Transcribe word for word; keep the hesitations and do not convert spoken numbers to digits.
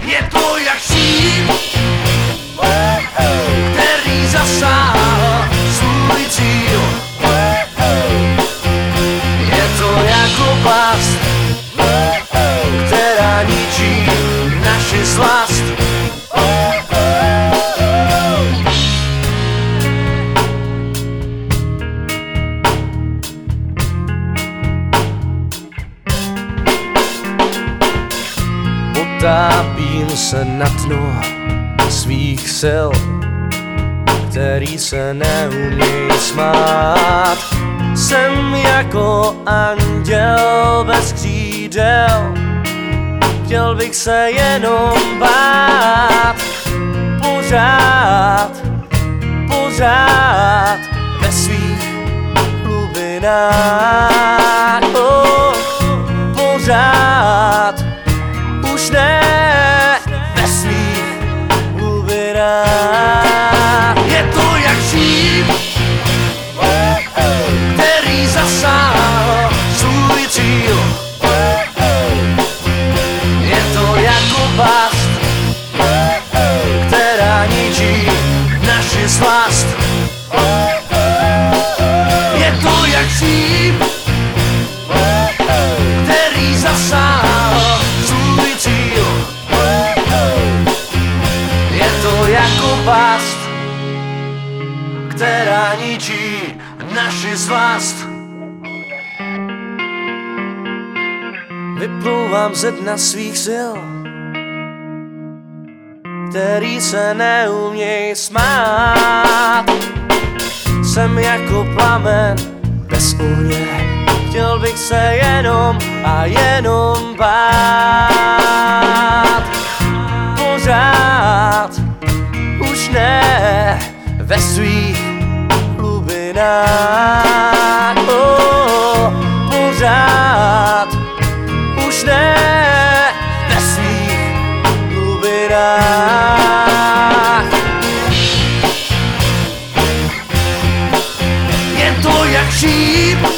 Je to jak šíp, který zasáhl svůj cíl. Je to jako past, která ničí naši slast. Potápím se na dno svých sil, který se neumějí smát. Jsem jako anděl bez křídel, chtěl bych se jenom bát. Pořád, pořád ve svých hlubinách. Oh, pořád, už ne ve svých hlubinách. Je to jak šíp, který zasáhl svůj cíl. Je to jako past, která ničí naši slast. Je to jak šíp, který zasáhl svůj cíl. Je to jako past, která ničí naši slast. Vyplouvám ze dna svých sil, který se neumějí smát. Jsem jako plamen bez ohně, chtěl bych se jenom a jenom bát. Pořád, už ne ve svých hlubinách. Oh, pořád, už ne ve svých hlubinách. Je to jak šíp,